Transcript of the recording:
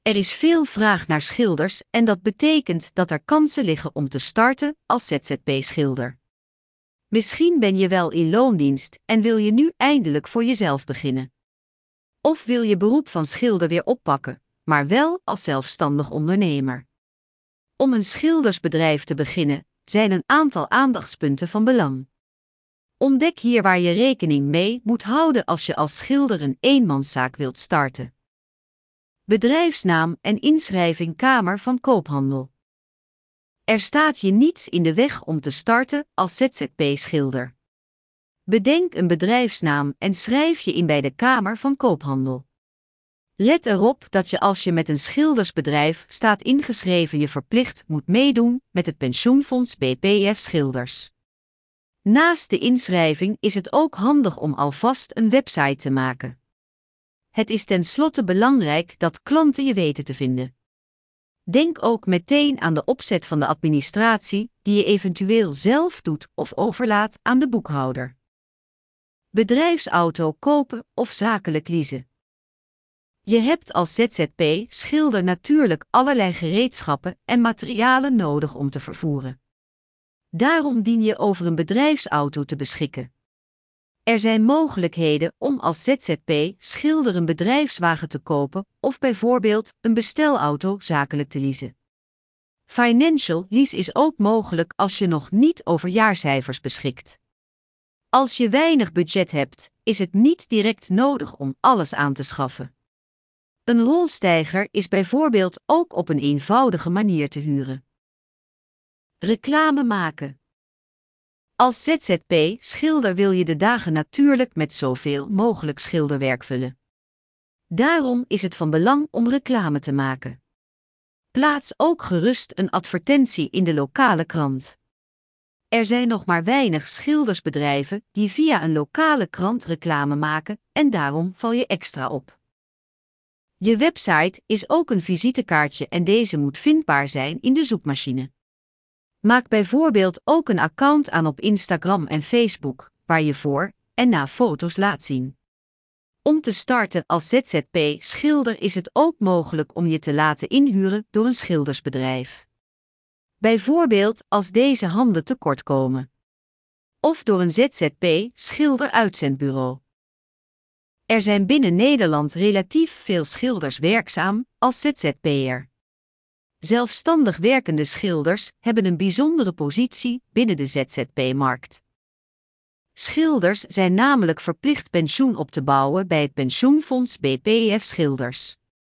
Er is veel vraag naar schilders en dat betekent dat er kansen liggen om te starten als ZZP-schilder. Misschien ben je wel in loondienst en wil je nu eindelijk voor jezelf beginnen. Of wil je beroep van schilder weer oppakken, maar wel als zelfstandig ondernemer. Om een schildersbedrijf te beginnen, zijn een aantal aandachtspunten van belang. Ontdek hier waar je rekening mee moet houden als je als schilder een eenmanszaak wilt starten. Bedrijfsnaam en inschrijving Kamer van Koophandel. Er staat je niets in de weg om te starten als ZZP-schilder. Bedenk een bedrijfsnaam en schrijf je in bij de Kamer van Koophandel. Let erop dat je als je met een schildersbedrijf staat ingeschreven je verplicht moet meedoen met het pensioenfonds BPF Schilders. Naast de inschrijving is het ook handig om alvast een website te maken. Het is tenslotte belangrijk dat klanten je weten te vinden. Denk ook meteen aan de opzet van de administratie die je eventueel zelf doet of overlaat aan de boekhouder. Bedrijfsauto kopen of zakelijk leasen. Je hebt als ZZP-schilder natuurlijk allerlei gereedschappen en materialen nodig om te vervoeren. Daarom dien je over een bedrijfsauto te beschikken. Er zijn mogelijkheden om als ZZP-schilder een bedrijfswagen te kopen of bijvoorbeeld een bestelauto zakelijk te leasen. Financial lease is ook mogelijk als je nog niet over jaarcijfers beschikt. Als je weinig budget hebt, is het niet direct nodig om alles aan te schaffen. Een rolstijger is bijvoorbeeld ook op een eenvoudige manier te huren. Reclame maken. Als ZZP-schilder wil je de dagen natuurlijk met zoveel mogelijk schilderwerk vullen. Daarom is het van belang om reclame te maken. Plaats ook gerust een advertentie in de lokale krant. Er zijn nog maar weinig schildersbedrijven die via een lokale krant reclame maken en daarom val je extra op. Je website is ook een visitekaartje en deze moet vindbaar zijn in de zoekmachine. Maak bijvoorbeeld ook een account aan op Instagram en Facebook, waar je voor en na foto's laat zien. Om te starten als ZZP-schilder is het ook mogelijk om je te laten inhuren door een schildersbedrijf. Bijvoorbeeld als deze handen tekort komen. Of door een ZZP-schilder-uitzendbureau. Er zijn binnen Nederland relatief veel schilders werkzaam als ZZP'er. Zelfstandig werkende schilders hebben een bijzondere positie binnen de ZZP-markt. Schilders zijn namelijk verplicht pensioen op te bouwen bij het pensioenfonds BPF Schilders.